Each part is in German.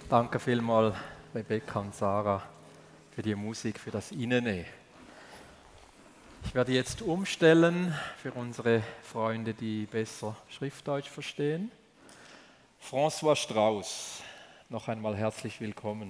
Danke vielmals, Rebecca und Sarah, für die Musik, für das Innene. Ich werde jetzt umstellen für unsere Freunde, die besser Schriftdeutsch verstehen. François Strauß, noch einmal herzlich willkommen.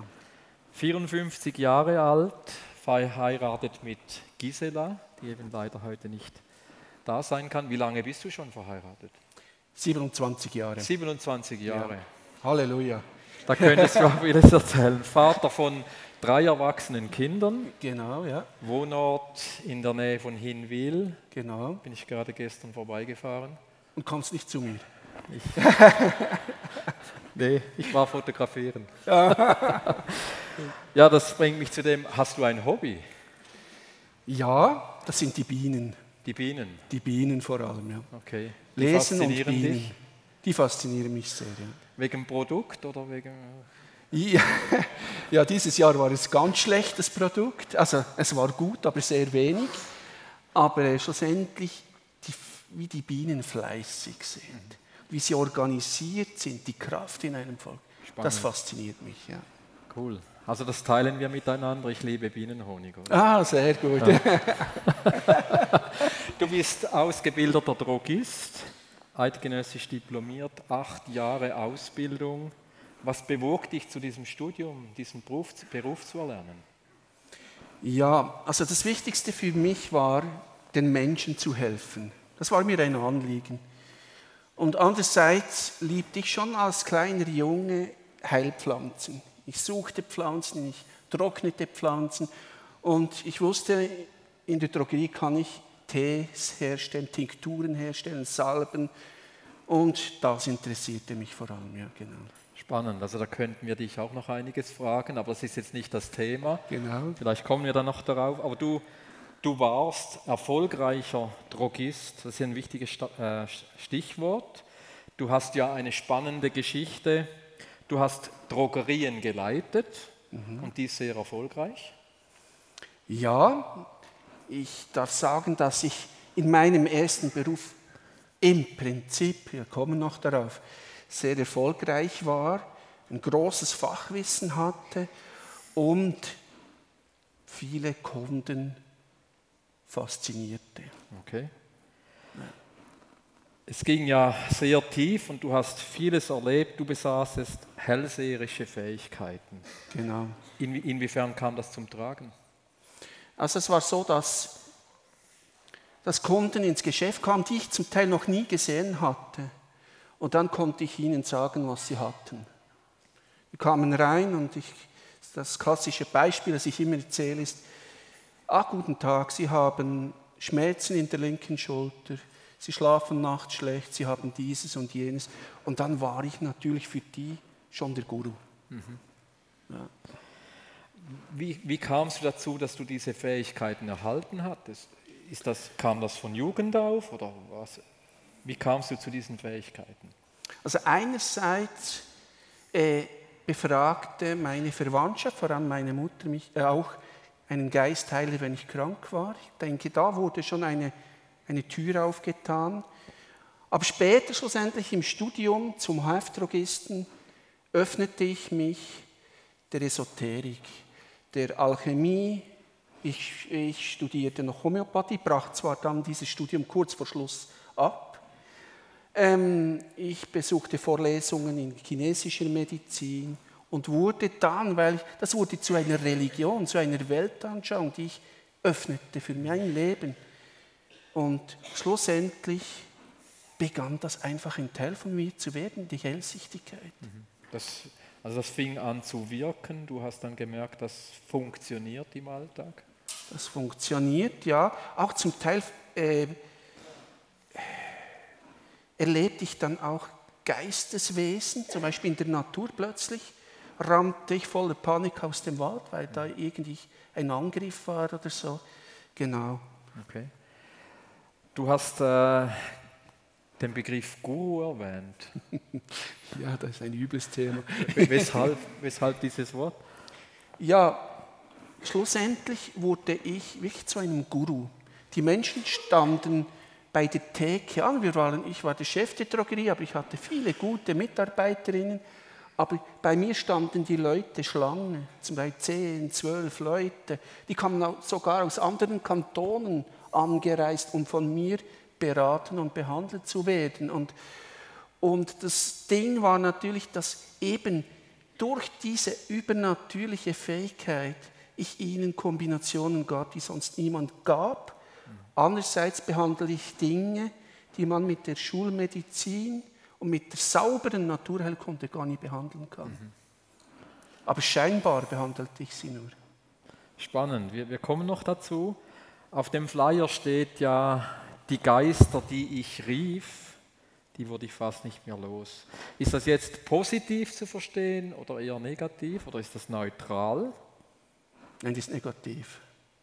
54 Jahre alt, verheiratet mit Gisela, die eben leider heute nicht da sein kann. Wie lange bist du schon verheiratet? 27 Jahre. 27 Jahre. Ja. Halleluja. Da könntest du auch vieles erzählen. Vater von 3 erwachsenen Kindern. Genau, ja. Wohnort in der Nähe von Hinwil. Genau. Bin ich gerade gestern vorbeigefahren. Und kommst nicht zu mir? Nee, ich war fotografieren. Ja, das bringt mich zu dem, hast du ein Hobby? Ja, das sind die Bienen. Die Bienen? Die Bienen vor allem, ja. Okay. Die Lesen und Bienen. Dich? Die faszinieren mich sehr, ja. Wegen Produkt oder wegen... Ja, dieses Jahr war es ganz schlecht, das Produkt. Also es war gut, aber sehr wenig. Aber schlussendlich, wie die Bienen fleißig sind, wie sie organisiert sind, die Kraft in einem Volk, spannend. Das fasziniert mich. Ja. Cool. Also das teilen wir miteinander. Ich liebe Bienenhonig. Oder? Ah, sehr gut. Ja. Du bist ausgebildeter Drogist, eidgenössisch diplomiert, 8 Jahre Ausbildung. Was bewog dich zu diesem Studium, diesen Beruf zu erlernen? Ja, also das Wichtigste für mich war, den Menschen zu helfen. Das war mir ein Anliegen. Und andererseits liebte ich schon als kleiner Junge Heilpflanzen. Ich suchte Pflanzen, ich trocknete Pflanzen und ich wusste, in der Drogerie kann ich Tees herstellen, Tinkturen herstellen, Salben und das interessierte mich vor allem, ja, genau. Spannend, also da könnten wir dich auch noch einiges fragen, aber das ist jetzt nicht das Thema. Genau. Vielleicht kommen wir dann noch darauf, aber du warst erfolgreicher Drogist, das ist ein wichtiges Stichwort. Du hast ja eine spannende Geschichte, du hast Drogerien geleitet und die ist sehr erfolgreich. Ja, ich darf sagen, dass ich in meinem ersten Beruf im Prinzip, wir kommen noch darauf, sehr erfolgreich war, ein großes Fachwissen hatte und viele Kunden faszinierte. Okay. Es ging ja sehr tief und du hast vieles erlebt, du besaßest hellseherische Fähigkeiten. Genau. Inwiefern kam das zum Tragen? Also es war so, dass Kunden ins Geschäft kamen, die ich zum Teil noch nie gesehen hatte. Und dann konnte ich ihnen sagen, was sie hatten. Die kamen rein und das klassische Beispiel, das ich immer erzähle, ist, guten Tag, Sie haben Schmerzen in der linken Schulter, Sie schlafen nachts schlecht, Sie haben dieses und jenes. Und dann war ich natürlich für die schon der Guru. Mhm. Ja. Wie kamst du dazu, dass du diese Fähigkeiten erhalten hattest? Kam das von Jugend auf oder was? Wie kamst du zu diesen Fähigkeiten? Also einerseits befragte meine Verwandtschaft, vor allem meine Mutter, mich auch einen Geistheiler, wenn ich krank war. Ich denke, da wurde schon eine Tür aufgetan. Aber später, schlussendlich im Studium zum HF-Drogisten, öffnete ich mich der Esoterik, der Alchemie. Ich studierte noch Homöopathie, brach zwar dann dieses Studium kurz vor Schluss ab. Ich besuchte Vorlesungen in chinesischer Medizin und wurde dann, das wurde zu einer Religion, zu einer Weltanschauung, die ich öffnete für mein Leben. Und schlussendlich begann das einfach ein Teil von mir zu werden, die Hellsichtigkeit. Das fing an zu wirken, du hast dann gemerkt, das funktioniert im Alltag? Das funktioniert, ja. Auch zum Teil erlebte ich dann auch Geisteswesen, zum Beispiel in der Natur plötzlich, rannte ich voller Panik aus dem Wald, weil da irgendwie ein Angriff war oder so. Genau. Okay. Du hast den Begriff Guru erwähnt. Ja, das ist ein übles Thema. Weshalb dieses Wort? Ja, schlussendlich wurde ich wirklich zu einem Guru. Die Menschen standen bei der Theke an. Ich war der Chef der Drogerie, aber ich hatte viele gute Mitarbeiterinnen. Aber bei mir standen die Leute Schlange, zum Beispiel 10, 12 Leute. Die kamen sogar aus anderen Kantonen angereist, um von mir beraten und behandelt zu werden. Und das Ding war natürlich, dass eben durch diese übernatürliche Fähigkeit ich ihnen Kombinationen gab, die sonst niemand gab. Andererseits behandle ich Dinge, die man mit der Schulmedizin und mit der sauberen Naturheilkunde gar nicht behandeln kann. Aber scheinbar behandelte ich sie nur. Spannend, wir kommen noch dazu. Auf dem Flyer steht ja, die Geister, die ich rief, die wurde ich fast nicht mehr los. Ist das jetzt positiv zu verstehen oder eher negativ oder ist das neutral? Nein, das ist negativ.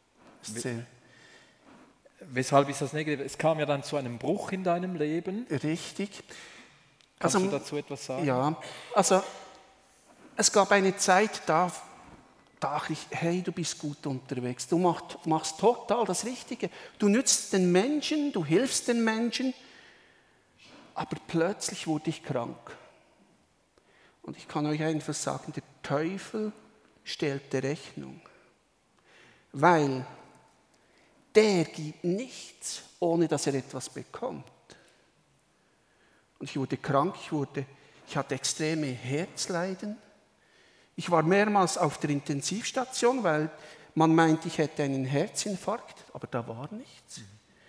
Weshalb ist das negativ? Es kam ja dann zu einem Bruch in deinem Leben. Richtig. Kannst du dazu etwas sagen? Ja, also es gab eine Zeit, da dachte ich, hey, du bist gut unterwegs, du machst total das Richtige. Du nützt den Menschen, du hilfst den Menschen, aber plötzlich wurde ich krank. Und ich kann euch einfach sagen, der Teufel stellte Rechnung. Weil der gibt nichts, ohne dass er etwas bekommt. Und ich wurde krank, ich hatte extreme Herzleiden. Ich war mehrmals auf der Intensivstation, weil man meinte, ich hätte einen Herzinfarkt, aber da war nichts.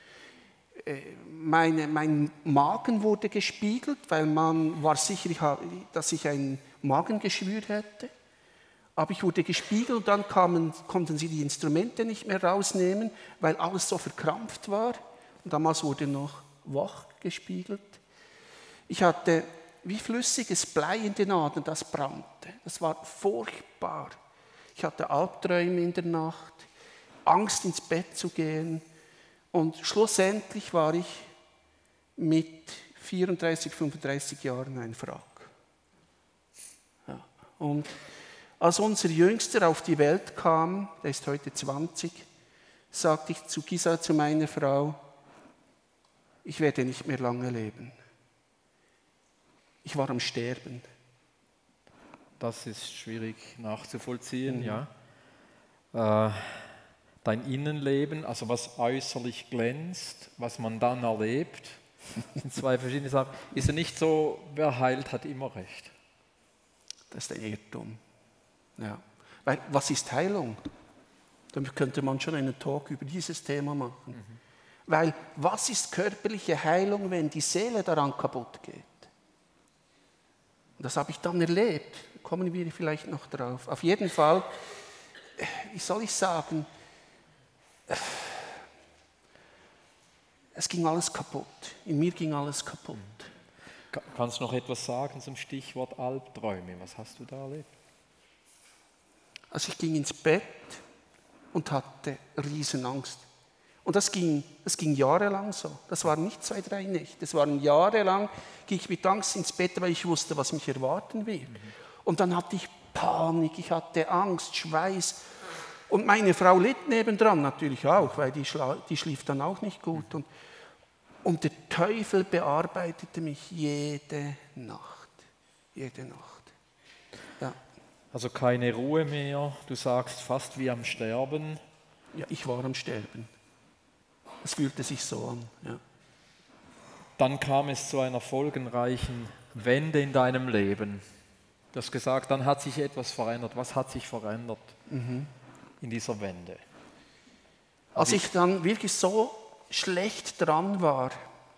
Mein Magen wurde gespiegelt, weil man war sicher, dass ich ein Magengeschwür hätte. Aber ich wurde gespiegelt und dann konnten sie die Instrumente nicht mehr rausnehmen, weil alles so verkrampft war. Und damals wurde noch wach gespiegelt. Ich hatte wie flüssiges Blei in den Adern, das brannte. Das war furchtbar. Ich hatte Albträume in der Nacht, Angst ins Bett zu gehen. Und schlussendlich war ich mit 34, 35 Jahren ein Wrack. Ja. Und als unser Jüngster auf die Welt kam, der ist heute 20, sagte ich zu Gisela, zu meiner Frau, ich werde nicht mehr lange leben. Ich war am Sterben. Das ist schwierig nachzuvollziehen, ja. Dein Innenleben, also was äußerlich glänzt, was man dann erlebt, sind zwei verschiedene Sachen. Ist ja nicht so, wer heilt, hat immer recht. Das ist ein Irrtum. Ja. Weil, was ist Heilung? Damit könnte man schon einen Talk über dieses Thema machen. Weil, was ist körperliche Heilung, wenn die Seele daran kaputt geht? Und das habe ich dann erlebt. Da kommen wir vielleicht noch drauf. Auf jeden Fall, wie soll ich sagen, es ging alles kaputt. In mir ging alles kaputt. Kannst du noch etwas sagen zum Stichwort Albträume? Was hast du da erlebt? Also ich ging ins Bett und hatte Riesenangst. Und das ging jahrelang so. Das waren nicht 2, 3 Nächte. Das waren jahrelang, ging ich mit Angst ins Bett, weil ich wusste, was mich erwarten wird. Und dann hatte ich Panik, ich hatte Angst, Schweiß. Und meine Frau litt nebendran natürlich auch, weil die schlief dann auch nicht gut. Und der Teufel bearbeitete mich jede Nacht. Jede Nacht. Ja. Also keine Ruhe mehr, du sagst fast wie am Sterben. Ja, ich war am Sterben. Es fühlte sich so an. Ja. Dann kam es zu einer folgenreichen Wende in deinem Leben. Du hast gesagt, dann hat sich etwas verändert. Was hat sich verändert in dieser Wende? Als ich dann wirklich so schlecht dran war,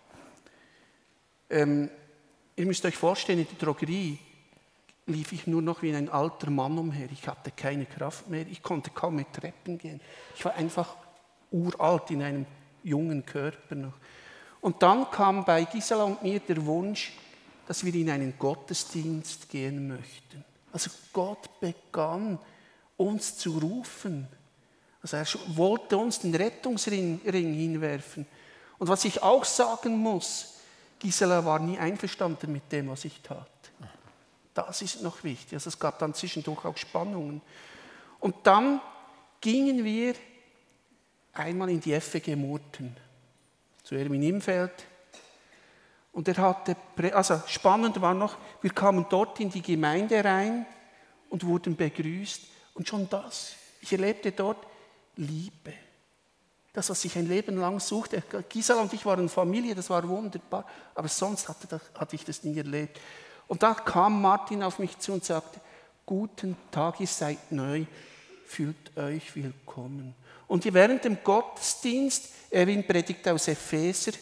ihr müsst euch vorstellen, in der Drogerie lief ich nur noch wie ein alter Mann umher. Ich hatte keine Kraft mehr, ich konnte kaum mit Treppen gehen. Ich war einfach uralt in einem jungen Körper noch. Und dann kam bei Gisela und mir der Wunsch, dass wir in einen Gottesdienst gehen möchten. Also Gott begann uns zu rufen. Also er wollte uns den Rettungsring hinwerfen. Und was ich auch sagen muss, Gisela war nie einverstanden mit dem, was ich tat. Das ist noch wichtig. Also es gab dann zwischendurch auch Spannungen. Und dann gingen wir einmal in die FWG Murten, zu Erwin Imfeld. Und also spannend war noch, wir kamen dort in die Gemeinde rein und wurden begrüßt. Und schon das, ich erlebte dort Liebe. Das, was ich ein Leben lang suchte. Gisela und ich waren Familie, das war wunderbar. Aber sonst hatte ich das nie erlebt. Und da kam Martin auf mich zu und sagte, guten Tag, ihr seid neu, fühlt euch willkommen. Und während dem Gottesdienst, Erwin predigt aus Epheser,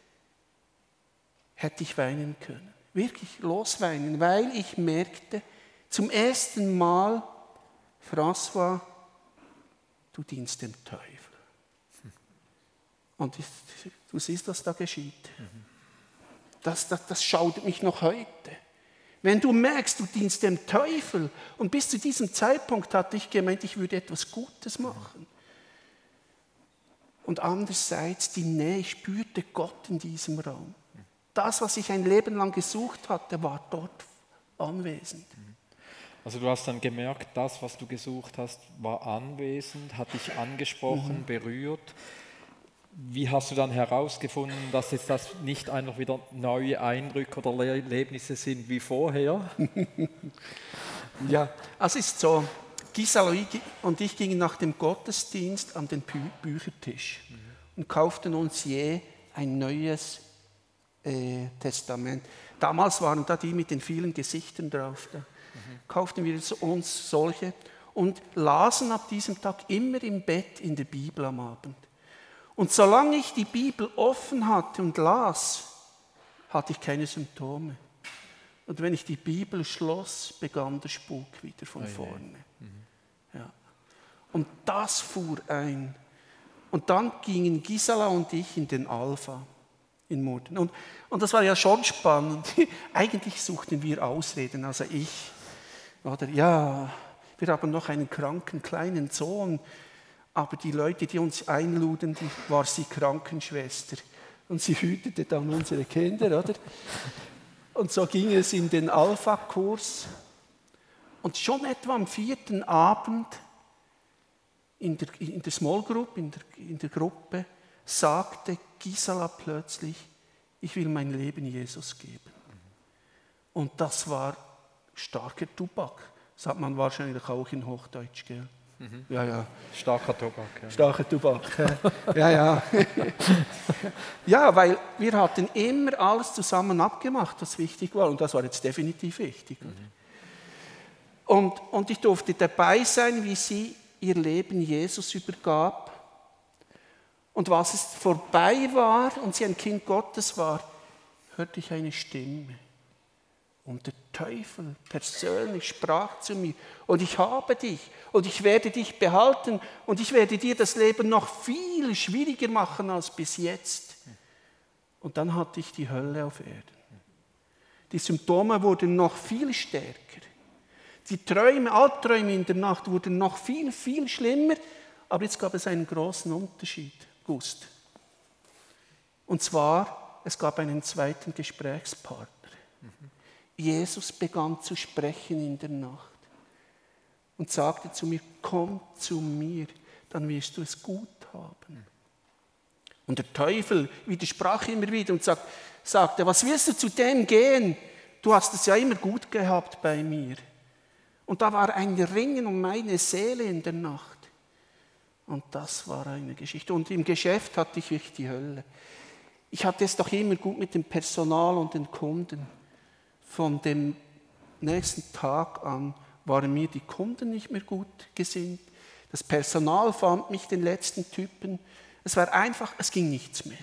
hätte ich weinen können. Wirklich losweinen, weil ich merkte, zum ersten Mal, François, du dienst dem Teufel. Und du siehst, was da geschieht. Das schaudert mich noch heute. Wenn du merkst, du dienst dem Teufel, und bis zu diesem Zeitpunkt hatte ich gemeint, ich würde etwas Gutes machen. Und andererseits die Nähe, ich spürte Gott in diesem Raum. Das, was ich ein Leben lang gesucht hatte, war dort anwesend. Also du hast dann gemerkt, das, was du gesucht hast, war anwesend, hat dich angesprochen, berührt. Wie hast du dann herausgefunden, dass jetzt das nicht einfach wieder neue Eindrücke oder Erlebnisse sind wie vorher? Ja, es ist so, Gisela und ich gingen nach dem Gottesdienst an den Büchertisch und kauften uns je ein neues Testament. Damals waren da die mit den vielen Gesichtern drauf. Da kauften wir uns solche und lasen ab diesem Tag immer im Bett in der Bibel am Abend. Und solange ich die Bibel offen hatte und las, hatte ich keine Symptome. Und wenn ich die Bibel schloss, begann der Spuk wieder von vorne. Ja. Und das fuhr ein. Und dann gingen Gisela und ich in den Alpha in Murten. Und das war ja schon spannend. Eigentlich suchten wir Ausreden, also ich. Oder ja, wir haben noch einen kranken kleinen Sohn. Aber die Leute, die uns einluden, war sie Krankenschwester. Und sie hütete dann unsere Kinder, oder? Und so ging es in den Alpha-Kurs. Und schon etwa am 4. Abend in der Small Group, in der Gruppe, sagte Gisela plötzlich, ich will mein Leben Jesus geben. Und das war starker Tobak. Das hat man wahrscheinlich auch in Hochdeutsch, gell? Ja, ja. Starker Tobak. Ja. Starker Tobak. Ja, ja. Ja, weil wir hatten immer alles zusammen abgemacht, was wichtig war. Und das war jetzt definitiv wichtig. Und ich durfte dabei sein, wie sie ihr Leben Jesus übergab. Und was es vorbei war und sie ein Kind Gottes war, hörte ich eine Stimme. Und der Teufel persönlich sprach zu mir, und ich habe dich, und ich werde dich behalten, und ich werde dir das Leben noch viel schwieriger machen als bis jetzt. Und dann hatte ich die Hölle auf Erden. Die Symptome wurden noch viel stärker. Die Albträume in der Nacht wurden noch viel, viel schlimmer, aber jetzt gab es einen großen Unterschied, Gust. Und zwar, es gab einen zweiten Gesprächspartner. Jesus begann zu sprechen in der Nacht und sagte zu mir, komm zu mir, dann wirst du es gut haben. Und der Teufel widersprach immer wieder und sagte, was willst du zu dem gehen? Du hast es ja immer gut gehabt bei mir. Und da war ein Ringen um meine Seele in der Nacht. Und das war eine Geschichte. Und im Geschäft hatte ich wirklich die Hölle. Ich hatte es doch immer gut mit dem Personal und den Kunden. Von dem nächsten Tag an waren mir die Kunden nicht mehr gut gesinnt. Das Personal fand mich den letzten Typen. Es war einfach, es ging nichts mehr.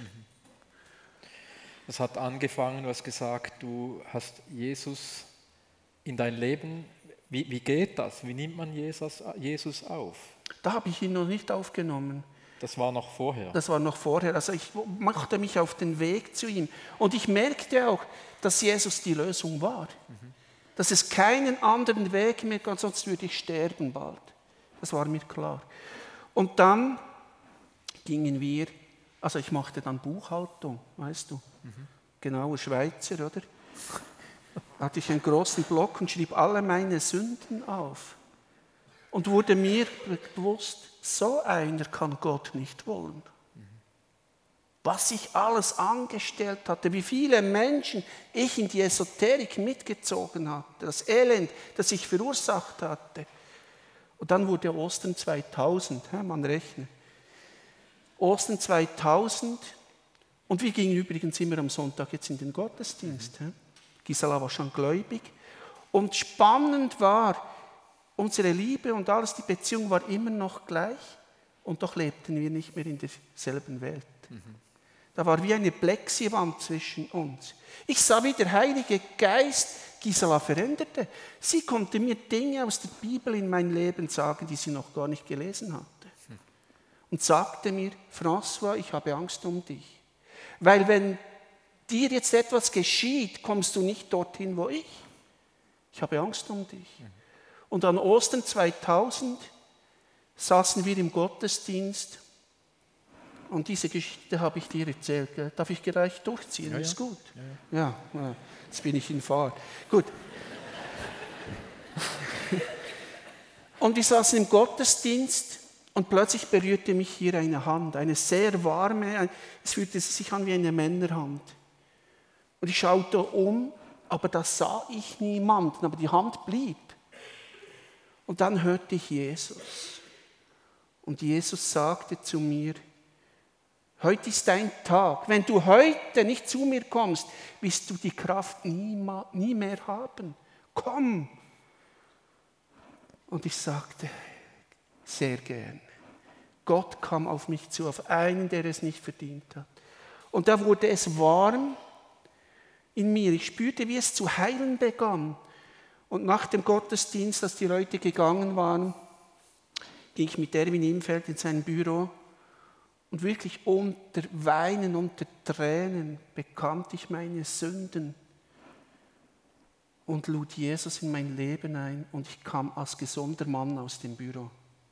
Es hat angefangen, du hast gesagt, du hast Jesus in dein Leben. Wie geht das? Wie nimmt man Jesus auf? Da habe ich ihn noch nicht aufgenommen. Das war noch vorher? Das war noch vorher. Also ich machte mich auf den Weg zu ihm. Und ich merkte auch, dass Jesus die Lösung war. Dass es keinen anderen Weg mehr gab, sonst würde ich sterben bald. Das war mir klar. Und dann gingen wir, also ich machte dann Buchhaltung, weißt du. Genauer Schweizer, oder? Hatte ich einen großen Block und schrieb alle meine Sünden auf. Und wurde mir bewusst, so einer kann Gott nicht wollen. was ich alles angestellt hatte, wie viele Menschen ich in die Esoterik mitgezogen hatte, das Elend, das ich verursacht hatte. Und dann wurde Ostern 2000, man rechnet. Ostern 2000 und wir gingen übrigens immer am Sonntag jetzt in den Gottesdienst. Gisela war schon gläubig. Und spannend war, unsere Liebe und alles, die Beziehung war immer noch gleich und doch lebten wir nicht mehr in derselben Welt. Da war wie eine Plexiwand zwischen uns. Ich sah, wie der Heilige Geist Gisela veränderte. Sie konnte mir Dinge aus der Bibel in mein Leben sagen, die sie noch gar nicht gelesen hatte. Und sagte mir, François, ich habe Angst um dich. Weil wenn dir jetzt etwas geschieht, kommst du nicht dorthin, wo ich. Ich habe Angst um dich. Und an Ostern 2000 saßen wir im Gottesdienst und diese Geschichte habe ich dir erzählt. Gell? Darf ich gleich durchziehen? Ja, ist gut. Ja, jetzt bin ich in Fahrt. Gut. Und wir saßen im Gottesdienst und plötzlich berührte mich hier eine Hand, eine sehr warme, es fühlte sich an wie eine Männerhand. Und ich schaute um, aber da sah ich niemanden, aber die Hand blieb. Und dann hörte ich Jesus. Und Jesus sagte zu mir, heute ist dein Tag. Wenn du heute nicht zu mir kommst, wirst du die Kraft nie mehr haben. Komm. Und ich sagte, sehr gern. Gott kam auf mich zu, auf einen, der es nicht verdient hat. Und da wurde es warm in mir. Ich spürte, wie es zu heilen begann. Und nach dem Gottesdienst, als die Leute gegangen waren, ging ich mit Erwin Imfeld in sein Büro und wirklich unter Weinen, unter Tränen bekannte ich meine Sünden und lud Jesus in mein Leben ein und ich kam als gesunder Mann aus dem Büro.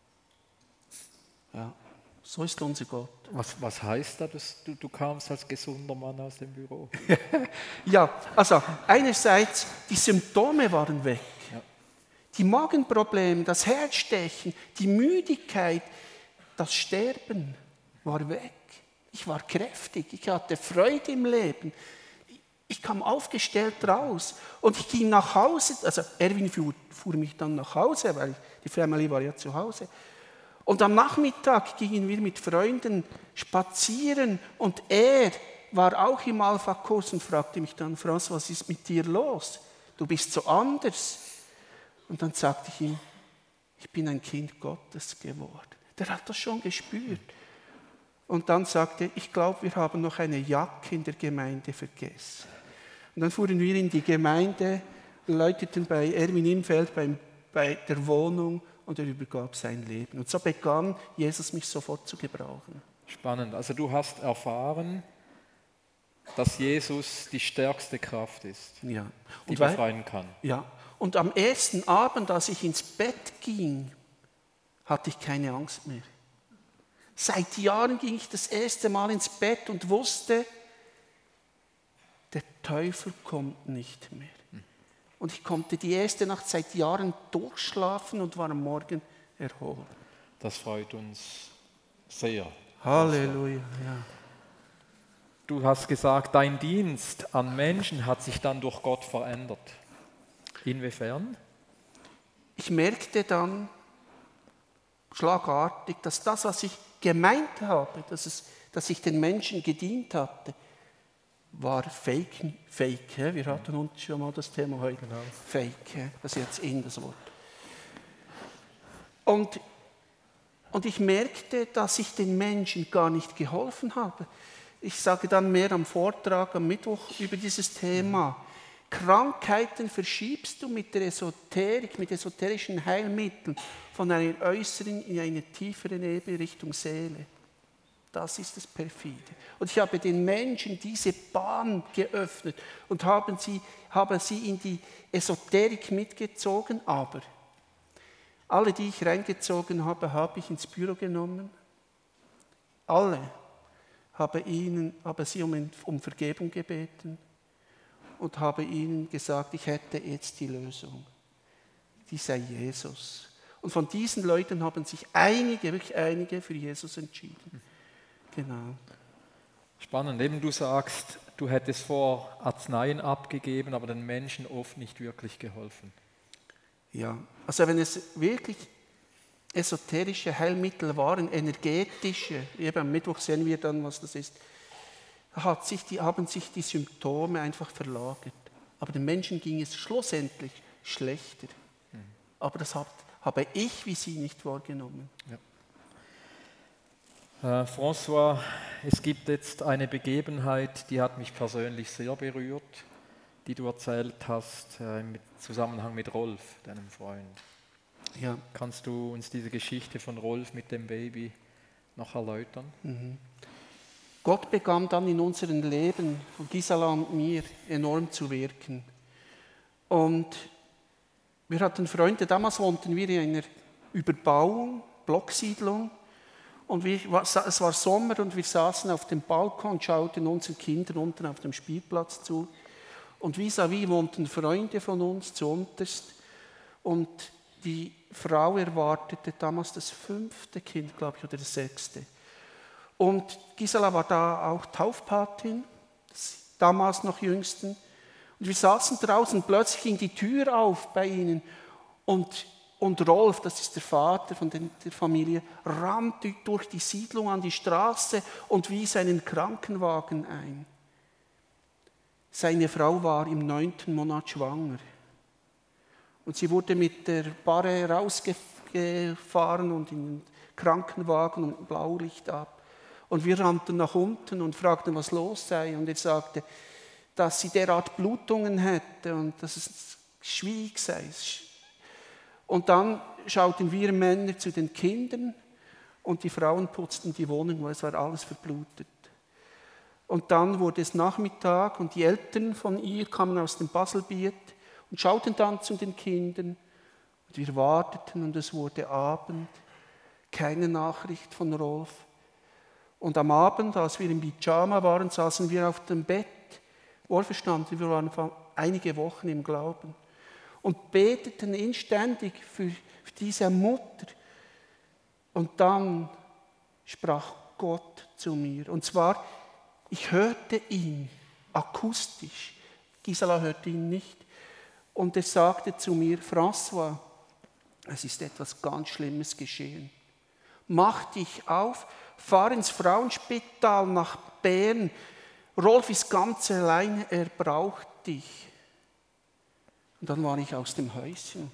Ja, so ist unser Gott. Was heißt das, dass du kamst als gesunder Mann aus dem Büro? Ja, also einerseits, die Symptome waren weg. Ja. Die Magenprobleme, das Herzstechen, die Müdigkeit, das Sterben war weg. Ich war kräftig, ich hatte Freude im Leben. Ich kam aufgestellt raus und ich ging nach Hause. Also Erwin fuhr mich dann nach Hause, weil die Family war ja zu Hause. Und am Nachmittag gingen wir mit Freunden spazieren und er war auch im Alpha-Kurs und fragte mich dann, Franz, was ist mit dir los? Du bist so anders. Und dann sagte ich ihm, ich bin ein Kind Gottes geworden. Der hat das schon gespürt. Und dann sagte er, ich glaube, wir haben noch eine Jacke in der Gemeinde vergessen. Und dann fuhren wir in die Gemeinde, läuteten bei Erwin Imfeld bei der Wohnung und er übergab sein Leben. Und so begann Jesus mich sofort zu gebrauchen. Spannend. Also du hast erfahren, dass Jesus die stärkste Kraft ist, ja. die befreien kann. Ja. Und am ersten Abend, als ich ins Bett ging, hatte ich keine Angst mehr. Seit Jahren ging ich das erste Mal ins Bett und wusste, der Teufel kommt nicht mehr. Und ich konnte die erste Nacht seit Jahren durchschlafen und war am Morgen erholt. Das freut uns sehr. Halleluja. Ja. Du hast gesagt, dein Dienst an Menschen hat sich dann durch Gott verändert. Inwiefern? Ich merkte dann schlagartig, dass das, was ich gemeint habe, dass ich den Menschen gedient hatte, war Fake. Wir hatten uns schon mal das Thema heute. Genau. Fake, das ist jetzt das Wort. Und ich merkte, dass ich den Menschen gar nicht geholfen habe. Ich sage dann mehr am Vortrag am Mittwoch über dieses Thema. Krankheiten verschiebst du mit der Esoterik, mit esoterischen Heilmitteln von einer äußeren in eine tiefere Ebene Richtung Seele. Das ist das Perfide. Und ich habe den Menschen diese Bahn geöffnet und habe sie in die Esoterik mitgezogen, aber alle, die ich reingezogen habe, habe ich ins Büro genommen. Alle habe sie um Vergebung gebeten und habe ihnen gesagt, ich hätte jetzt die Lösung. Die sei Jesus. Und von diesen Leuten haben sich einige, wirklich einige für Jesus entschieden. Genau. Spannend, eben du sagst, du hättest vor Arzneien abgegeben, aber den Menschen oft nicht wirklich geholfen. Ja, also wenn es wirklich esoterische Heilmittel waren, energetische, eben am Mittwoch sehen wir dann, was das ist, haben sich die Symptome einfach verlagert. Aber den Menschen ging es schlussendlich schlechter. Aber das habe ich wie Sie nicht wahrgenommen. Ja. François, es gibt jetzt eine Begebenheit, die hat mich persönlich sehr berührt, die du erzählt hast im Zusammenhang mit Rolf, deinem Freund. Ja. Kannst du uns diese Geschichte von Rolf mit dem Baby noch erläutern? Gott begann dann in unserem Leben, von Gisela und mir, enorm zu wirken. Und wir hatten Freunde, damals wohnten wir in einer Überbauung, Blocksiedlung. Und es war Sommer und wir saßen auf dem Balkon und schauten unseren Kindern unten auf dem Spielplatz zu. Und vis-à-vis wohnten Freunde von uns zuunterst. Und die Frau erwartete damals das 5. Kind, glaube ich, oder das 6. Und Gisela war da auch Taufpatin, damals noch Jüngsten. Und wir saßen draußen, plötzlich ging die Tür auf bei ihnen. Und Rolf, das ist der Vater von der Familie, rannte durch die Siedlung an die Straße und wies einen Krankenwagen ein. Seine Frau war im 9. Monat schwanger. Und sie wurde mit der Barre rausgefahren und in den Krankenwagen und Blaulicht ab. Und wir rannten nach unten und fragten, was los sei. Und er sagte, dass sie derart Blutungen hätte und dass es schwierig sei. Und dann schauten wir Männer zu den Kindern und die Frauen putzten die Wohnung, weil es war alles verblutet. Und dann wurde es Nachmittag und die Eltern von ihr kamen aus dem Baselbiet und schauten dann zu den Kindern. Und wir warteten und es wurde Abend, keine Nachricht von Rolf. Und am Abend, als wir im Pyjama waren, saßen wir auf dem Bett, wohlverstanden, wir waren einige Wochen im Glauben und beteten inständig für diese Mutter. Und dann sprach Gott zu mir. Und zwar, ich hörte ihn akustisch. Gisela hörte ihn nicht. Und er sagte zu mir, François, es ist etwas ganz Schlimmes geschehen. Mach dich auf, fahr ins Frauenspital nach Bern. Rolf ist ganz alleine, er braucht dich. Und dann war ich aus dem Häuschen.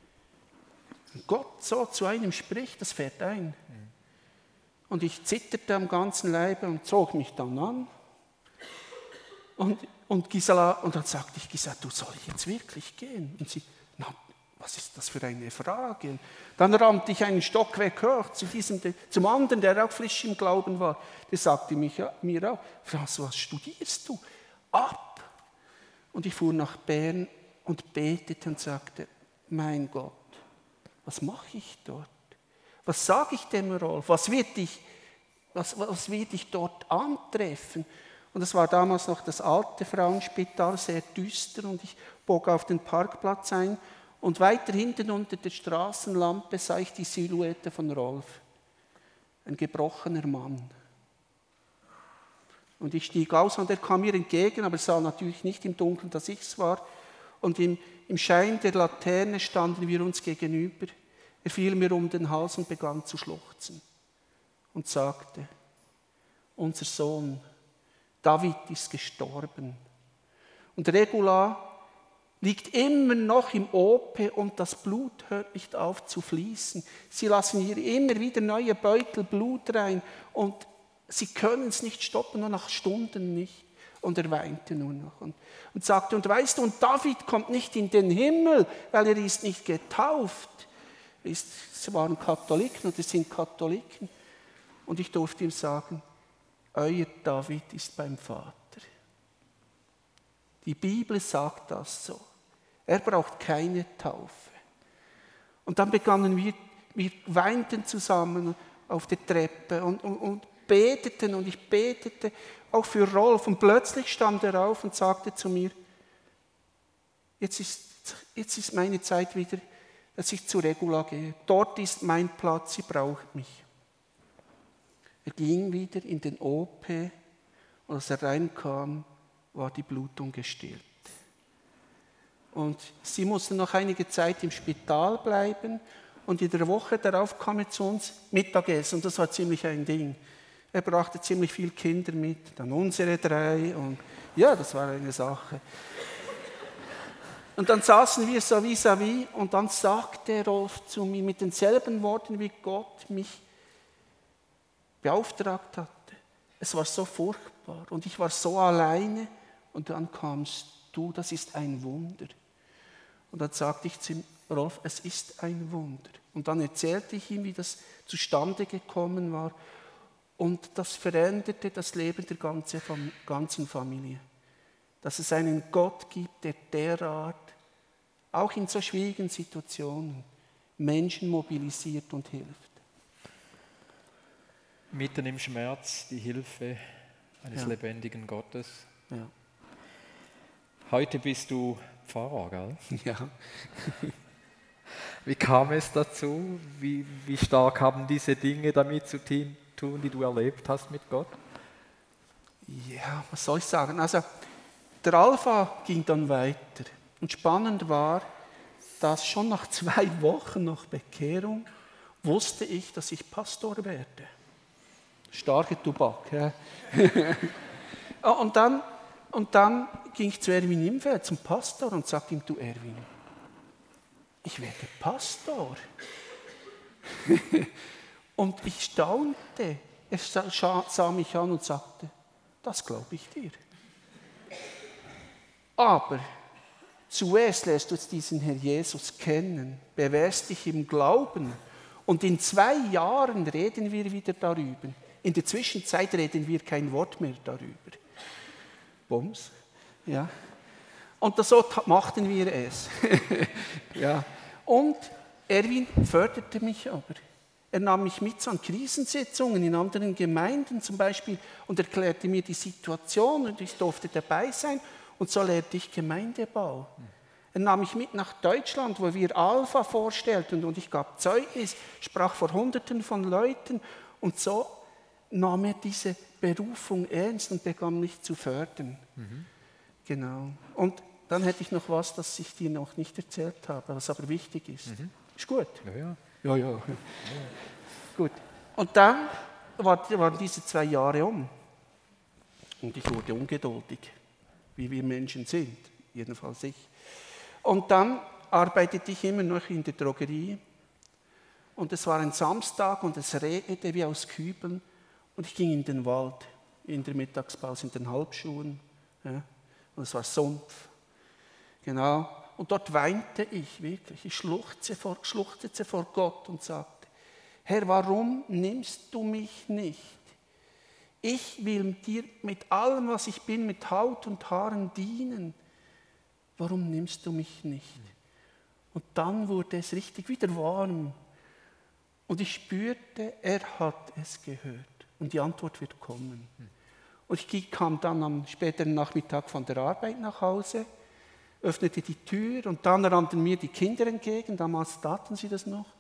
Und Gott so zu einem spricht, das fährt ein. Und ich zitterte am ganzen Leibe und zog mich dann an. Und Gisela, und dann sagte ich, Gisela, du soll ich jetzt wirklich gehen? Und sie, na, was ist das für eine Frage? Dann rannte ich einen Stockwerk hoch zum anderen, der auch frisch im Glauben war. Der sagte mir auch, François, was studierst du? Ab! Und ich fuhr nach Bern und betete und sagte, mein Gott, was mache ich dort? Was sage ich dem Rolf? Was wird dich dort antreffen? Und es war damals noch das alte Frauenspital, sehr düster, und ich bog auf den Parkplatz ein. Und weiter hinten unter der Straßenlampe sah ich die Silhouette von Rolf. Ein gebrochener Mann. Und ich stieg aus und er kam mir entgegen, aber sah natürlich nicht im Dunkeln, dass ich es war. Und im Schein der Laterne standen wir uns gegenüber. Er fiel mir um den Hals und begann zu schluchzen. Und sagte, unser Sohn David ist gestorben. Und Regula liegt immer noch im OP und das Blut hört nicht auf zu fließen. Sie lassen hier immer wieder neue Beutel Blut rein und sie können es nicht stoppen, nur nach Stunden nicht. Und er weinte nur noch und sagte, und weißt du, und David kommt nicht in den Himmel, weil er ist nicht getauft. Sie waren Katholiken oder sind Katholiken. Und ich durfte ihm sagen, euer David ist beim Vater. Die Bibel sagt das so. Er braucht keine Taufe. Und dann begannen wir weinten zusammen auf der Treppe und beteten und ich betete auch für Rolf. Und plötzlich stand er auf und sagte zu mir, jetzt ist meine Zeit wieder, dass ich zu Regula gehe. Dort ist mein Platz, sie braucht mich. Er ging wieder in den OP Und als er reinkam, war die Blutung gestillt. Und sie musste noch einige Zeit im Spital bleiben. Und in der Woche darauf kam er zu uns Mittagessen. Und das war ziemlich ein Ding. Er brachte ziemlich viele Kinder mit, dann unsere 3. Und ja, das war eine Sache. Und dann saßen wir so vis-à-vis und dann sagte Rolf zu mir mit denselben Worten, wie Gott mich beauftragt hatte. Es war so furchtbar und ich war so alleine und dann kamst du, das ist ein Wunder. Und dann sagte ich zu ihm, Rolf, es ist ein Wunder. Und dann erzählte ich ihm, wie das zustande gekommen war und das veränderte das Leben der ganzen Familie. Dass es einen Gott gibt, der derart, auch in so schwierigen Situationen, Menschen mobilisiert und hilft. Mitten im Schmerz die Hilfe eines lebendigen Gottes. Ja. Heute bist du Pfarrer, gell? Ja. Wie kam es dazu? Wie stark haben diese Dinge damit zu tun, die du erlebt hast mit Gott? Ja, was soll ich sagen? Also, der Alpha ging dann weiter. Und spannend war, dass schon nach 2 Wochen nach Bekehrung wusste ich, dass ich Pastor werde. Starke Tobak. Ja. und dann ging ich zu Erwin Imfeld, zum Pastor, und sagte ihm, du Erwin, ich werde Pastor. Und ich staunte. Er sah mich an und sagte, das glaube ich dir. Aber zuerst lässt du jetzt diesen Herr Jesus kennen, bewährst dich im Glauben und in 2 Jahren reden wir wieder darüber. In der Zwischenzeit reden wir kein Wort mehr darüber. Bums. Ja. Und so machten wir es. Ja. Und Erwin förderte mich aber. Er nahm mich mit an Krisensitzungen in anderen Gemeinden zum Beispiel und erklärte mir die Situation und ich durfte dabei sein. Und so lernte ich Gemeindebau. Er nahm mich mit nach Deutschland, wo wir Alpha vorstellten und ich gab Zeugnis, sprach vor Hunderten von Leuten und so nahm er diese Berufung ernst und begann mich zu fördern. Genau. Und dann hätte ich noch was, das ich dir noch nicht erzählt habe, was aber wichtig ist. Ist gut? Ja. Gut. Und dann waren diese 2 Jahre um und ich wurde ungeduldig. Wie wir Menschen sind, jedenfalls ich. Und dann arbeitete ich immer noch in der Drogerie und es war ein Samstag und es regnete wie aus Kübeln und ich ging in den Wald, in der Mittagspause, in den Halbschuhen. Ja, und es war Sumpf. Genau. Und dort weinte ich wirklich. Ich schluchzte vor Gott und sagte, Herr, warum nimmst du mich nicht? Ich will dir mit allem, was ich bin, mit Haut und Haaren dienen. Warum nimmst du mich nicht? Und dann wurde es richtig wieder warm. Und ich spürte, er hat es gehört. Und die Antwort wird kommen. Und ich kam dann am späteren Nachmittag von der Arbeit nach Hause, öffnete die Tür und dann rannten mir die Kinder entgegen. Damals taten sie das noch.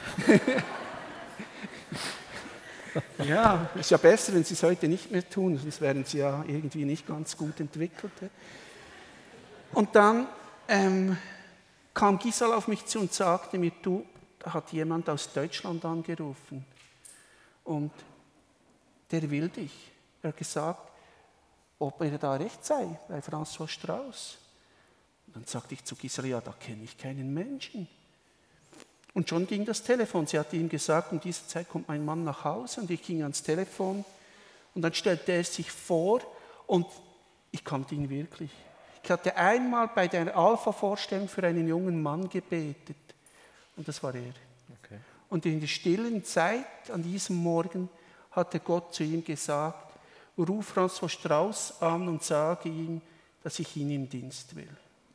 Ja, ist ja besser, wenn sie es heute nicht mehr tun, sonst wären sie ja irgendwie nicht ganz gut entwickelt. Und dann kam Gisela auf mich zu und sagte mir, du, da hat jemand aus Deutschland angerufen und der will dich. Er hat gesagt, ob er da recht sei, bei François Strauß. Und dann sagte ich zu Gisela, ja, da kenne ich keinen Menschen. Und schon ging das Telefon. Sie hatte ihm gesagt, um diese Zeit kommt mein Mann nach Hause und ich ging ans Telefon und dann stellte er sich vor und ich kannte ihn wirklich. Ich hatte einmal bei der Alpha-Vorstellung für einen jungen Mann gebetet und das war er. Okay. Und in der stillen Zeit an diesem Morgen hatte Gott zu ihm gesagt, ruf François Strauß an und sage ihm, dass ich ihn im Dienst will.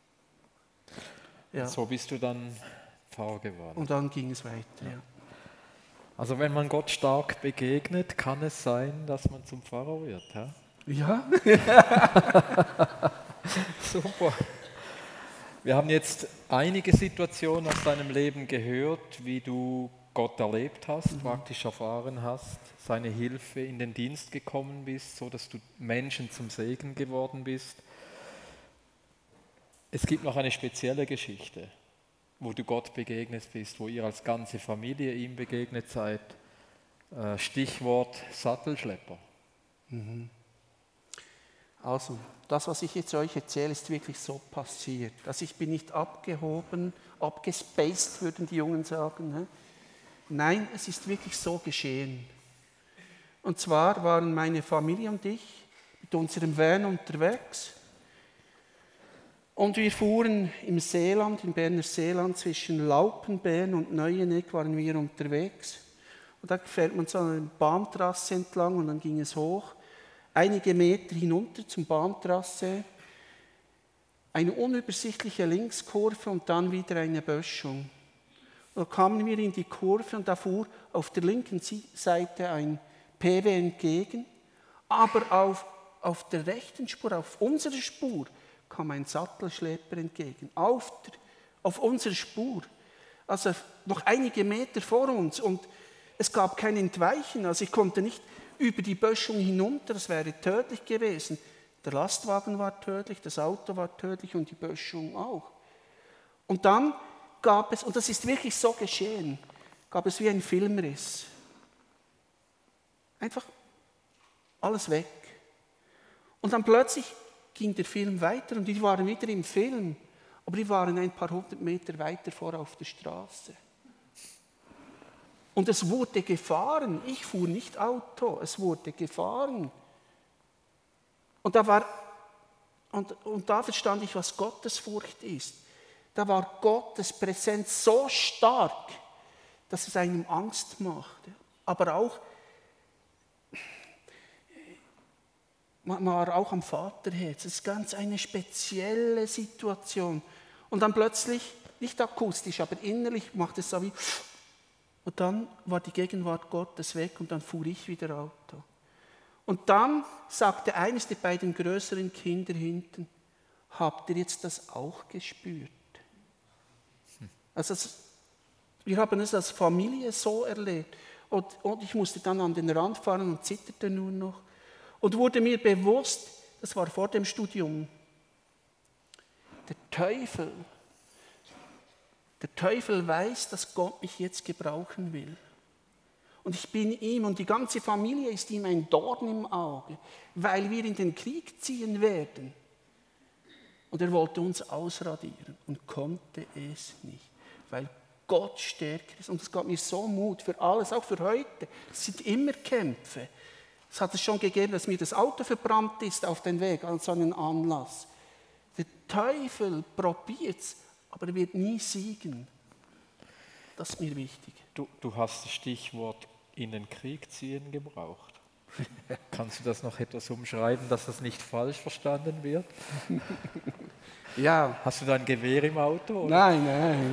Ja. So bist du dann Pfarrer geworden. Und dann ging es weiter, ja. Also wenn man Gott stark begegnet, kann es sein, dass man zum Pfarrer wird. Ja. Super. Wir haben jetzt einige Situationen aus deinem Leben gehört, wie du Gott erlebt hast, praktisch erfahren hast, seine Hilfe in den Dienst gekommen bist, so dass du Menschen zum Segen geworden bist. Es gibt noch eine spezielle Geschichte, wo du Gott begegnet bist, wo ihr als ganze Familie ihm begegnet seid. Stichwort Sattelschlepper. Also, das, was ich jetzt euch erzähle, ist wirklich so passiert. Also ich bin nicht abgehoben, abgespaced, würden die Jungen sagen. Ne? Nein, es ist wirklich so geschehen. Und zwar waren meine Familie und ich mit unserem Van unterwegs. Und wir fuhren im Seeland, im Berner Seeland, zwischen Laupenbären und Neueneck waren wir unterwegs. Und da fährt man so eine Bahntrasse entlang und dann ging es hoch. Einige Meter hinunter zum Bahntrasse, eine unübersichtliche Linkskurve und dann wieder eine Böschung. Da kamen wir in die Kurve und da fuhr auf der linken Seite ein PW entgegen, aber auf der rechten Spur, auf unserer Spur, kam ein Sattelschlepper entgegen. Auf unserer Spur, also noch einige Meter vor uns und es gab kein Entweichen, also ich konnte nicht über die Böschung hinunter, das wäre tödlich gewesen. Der Lastwagen war tödlich, das Auto war tödlich und die Böschung auch. Und dann gab es, und das ist wirklich so geschehen, gab es wie ein Filmriss. Einfach alles weg. Und dann plötzlich ging der Film weiter und die waren wieder im Film, aber die waren ein paar hundert Meter weiter vor auf der Straße. Und es wurde gefahren. Ich fuhr nicht Auto, es wurde gefahren. Und da verstand ich, was Gottesfurcht ist. Da war Gottes Präsenz so stark, dass es einem Angst machte. Aber auch, man war auch am Vaterherz. Das ist ganz eine spezielle Situation. Und dann plötzlich, nicht akustisch, aber innerlich macht es so wie... Und dann war die Gegenwart Gottes weg und dann fuhr ich wieder Auto. Und dann sagte eines der beiden größeren Kinder hinten, habt ihr jetzt das auch gespürt? Also wir haben es als Familie so erlebt. Und ich musste dann an den Rand fahren und zitterte nur noch. Und wurde mir bewusst, das war vor dem Studium, der Teufel weiß, dass Gott mich jetzt gebrauchen will. Und ich bin ihm und die ganze Familie ist ihm ein Dorn im Auge, weil wir in den Krieg ziehen werden. Und er wollte uns ausradieren und konnte es nicht, weil Gott stärker ist. Und es gab mir so Mut für alles, auch für heute. Es sind immer Kämpfe. Es hat es schon gegeben, dass mir das Auto verbrannt ist auf den Weg an so einen Anlass. Der Teufel probiert es, aber er wird nie siegen. Das ist mir wichtig. Du hast das Stichwort in den Krieg ziehen gebraucht. Kannst du das noch etwas umschreiben, dass das nicht falsch verstanden wird? Ja. Hast du da ein Gewehr im Auto? Oder? Nein.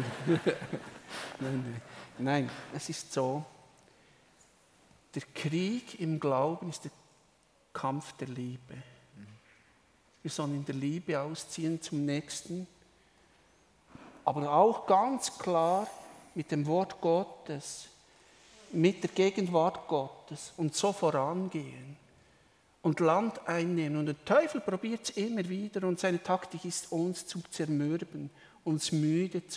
Nein, es ist so, der Krieg im Glauben ist der Kampf der Liebe. Wir sollen in der Liebe ausziehen zum Nächsten, aber auch ganz klar mit dem Wort Gottes, mit der Gegenwart Gottes und so vorangehen und Land einnehmen. Und der Teufel probiert es immer wieder und seine Taktik ist, uns zu zermürben, uns müde zu